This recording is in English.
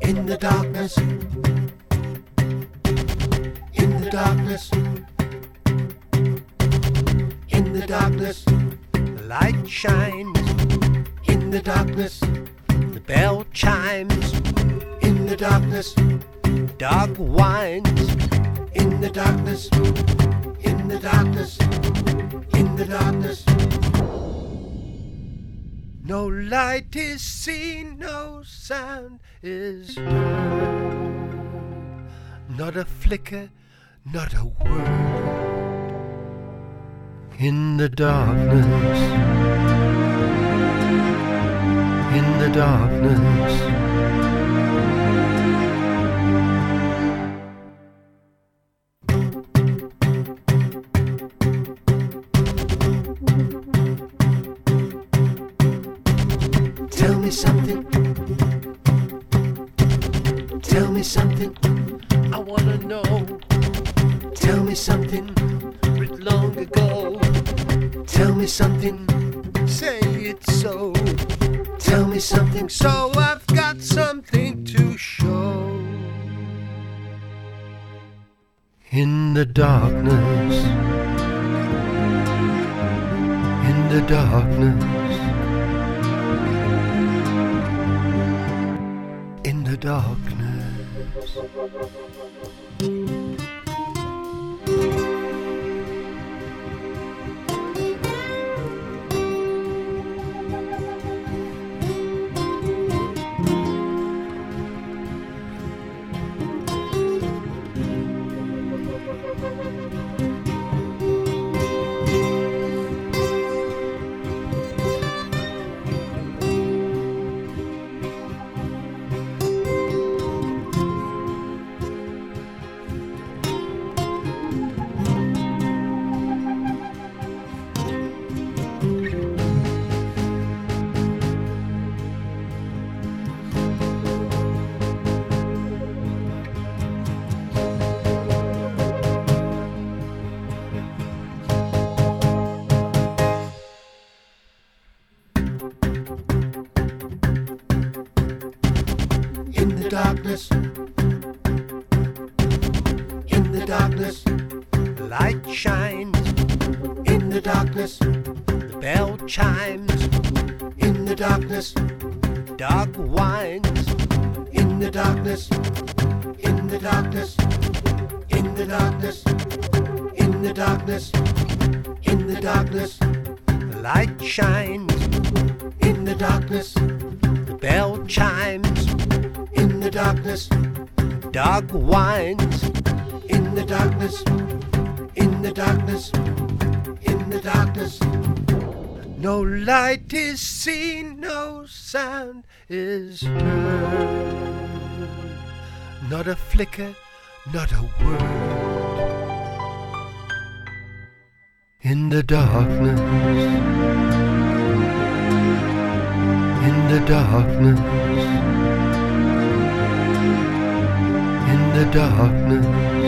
In the darkness, in the darkness, in the darkness, the light shines. In the darkness, the bell chimes. In the darkness, dog whines. In the darkness, in the darkness, in the darkness. No light is seen, no sound is heard. Not a flicker, not a word. In the darkness, in the darkness. Tell me something. Tell me something. I wanna know. Tell me something written long ago. Tell me something. Say it so. Tell me something so I've got something to show. In the darkness. In the darkness. In the darkness. In the darkness, in the darkness, the light shines. In the darkness, the bell chimes. In the darkness, dog whines. In the darkness, in the darkness, in the darkness, in the darkness, in the darkness, the light shines. In the darkness, the bell chimes. In the darkness, dog whines. In the darkness, in the darkness, in the darkness. No light is seen, no sound is heard. Not a flicker, not a word. In the darkness, in the darkness, in the darkness.